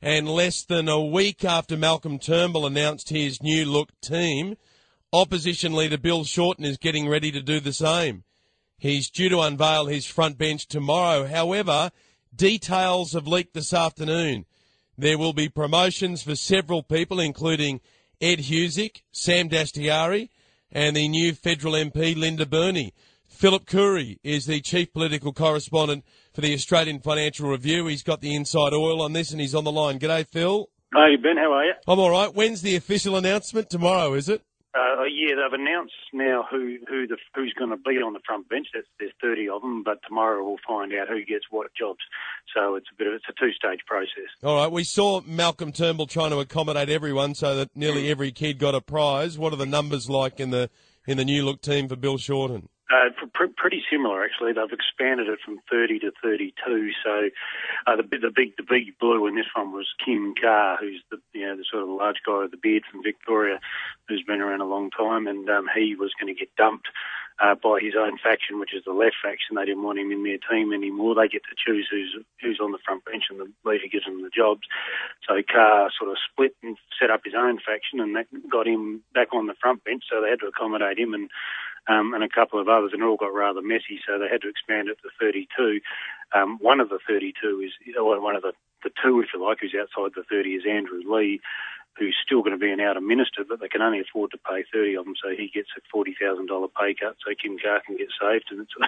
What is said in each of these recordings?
And less than a week after Malcolm Turnbull announced his new look team, opposition leader Bill Shorten is getting ready to do the same. He's due to unveil his front bench tomorrow. However, details have leaked this afternoon. There will be promotions for several people, including Ed Husick, Sam Dastyari, and the new federal MP, Linda Burney. Philip Curry is the chief political correspondent for the Australian Financial Review. He's got the inside oil on this, and he's on the line. G'day, Phil. Hey, Ben, how are you? I'm all right. When's the official announcement? Tomorrow, is it? Yeah, they've announced now who's going to be on the front bench. There's 30 of them, but tomorrow we'll find out who gets what jobs. So it's a two-stage process. All right. We saw Malcolm Turnbull trying to accommodate everyone so that nearly every kid got a prize. What are the numbers like in the new look team for Bill Shorten? Pretty similar, actually. They've expanded it from 30 to 32. So the big blue in this one was Kim Carr, who's the sort of large guy with the beard from Victoria, who's been around a long time, and he was going to get dumped by his own faction, which is the left faction. They didn't want him in their team anymore. They get to choose who's on the front bench, and the leader gives them the jobs. So Carr sort of split and set up his own faction, and that got him back on the front bench. So they had to accommodate him and a couple of others, and it all got rather messy, so they had to expand it to 32. One of the 32 one of the two, if you like, who's outside the 30 is Andrew Leigh, who's still going to be an outer minister, but they can only afford to pay 30 of them, so he gets a $40,000 pay cut, so Kim Carr can get saved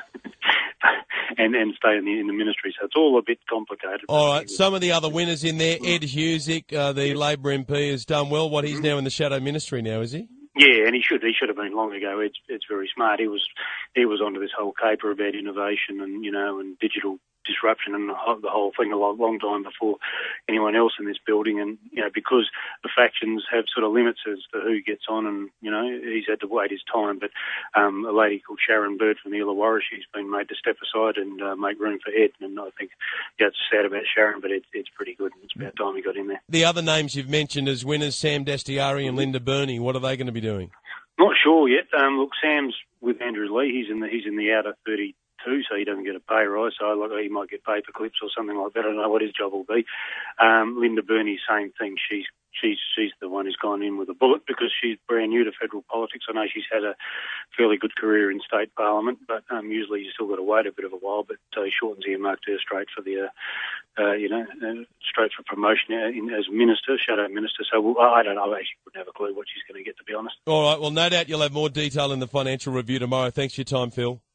and stay in the ministry. So it's all a bit complicated. All right, some of the other winners in there, Ed Husick, the Labor MP, has done well. He's now in the shadow ministry now, is he? Yeah, and he should have been long ago. It's very smart. He was onto this whole caper about innovation and and digital disruption and the whole thing a long time before anyone else in this building. And because the factions have sort of limits as to who gets on, and he's had to wait his time. But a lady called Sharon Bird from the Illawarra, she's been made to step aside and make room for Ed. And I think it's sad about Sharon, but it's pretty good. And it's about time he got in there. The other names you've mentioned as winners, Sam Dastyari and Linda Burney. What are they going to be doing? Not sure yet. Look, Sam's with Andrew Leigh. He's in the outer 32, so he doesn't get a pay rise. So he might get paper clips or something like that. I don't know what his job will be. Linda Burney, same thing. She's the one who's gone in with a bullet because she's brand new to federal politics. I know she's had a fairly good career in state parliament, but usually you still got to wait a bit of a while. But Shorten's earmarked her straight for straight for promotion as minister, shadow minister. So I don't know. I actually wouldn't have a clue what she's going to get, to be honest. All right. Well, no doubt you'll have more detail in the Financial Review tomorrow. Thanks for your time, Phil.